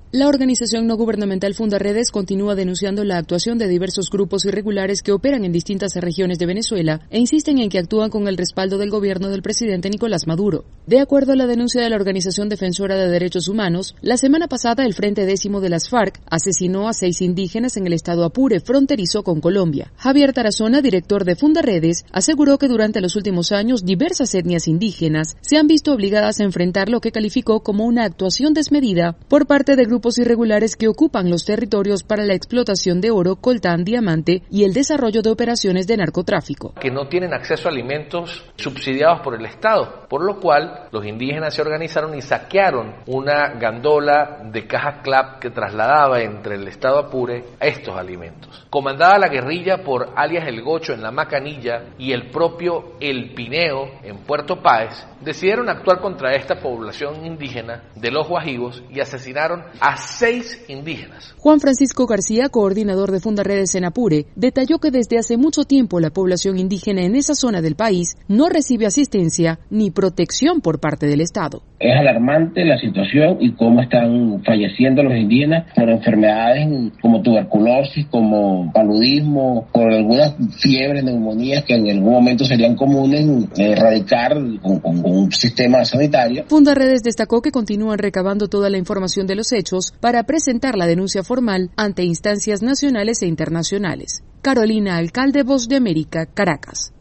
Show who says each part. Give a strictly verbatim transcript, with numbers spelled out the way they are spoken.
Speaker 1: La organización no gubernamental Fundaredes continúa denunciando la actuación de diversos grupos irregulares que operan en distintas regiones de Venezuela e insisten en que actúan con el respaldo del gobierno del presidente Nicolás Maduro. De acuerdo a la denuncia de la Organización Defensora de Derechos Humanos, la semana pasada el Frente Décimo de las FARC asesinó a seis indígenas en el estado Apure, fronterizo con Colombia. Javier Tarazona, director de Fundaredes, aseguró que durante los últimos años diversas etnias indígenas se han visto obligadas a enfrentar lo que calificó como una actuación desmedida por parte de grupos grupos irregulares que ocupan los territorios para la explotación de oro, coltán, diamante y el desarrollo de operaciones de narcotráfico.
Speaker 2: Que no tienen acceso a alimentos subsidiados por el Estado, por lo cual los indígenas se organizaron y saquearon una gandola de cajas CLAP que trasladaba entre el estado Apure estos alimentos. Comandada la guerrilla por alias El Gocho en La Macanilla y el propio El Pineo en Puerto Páez, decidieron actuar contra esta población indígena de los Guajivos y asesinaron a seis indígenas.
Speaker 1: Juan Francisco García, coordinador de Fundaredes en Apure, detalló que desde hace mucho tiempo la población indígena en esa zona del país no recibe asistencia ni protección por parte del Estado.
Speaker 3: Es alarmante la situación y cómo están falleciendo los indígenas por enfermedades como tuberculosis, como paludismo, por algunas fiebres, neumonías que en algún momento serían comunes erradicar con, con, con un sistema sanitario.
Speaker 1: Fundaredes destacó que continúan recabando toda la información de los hechos para presentar la denuncia formal ante instancias nacionales e internacionales. Carolina Alcalde, Voz de América, Caracas.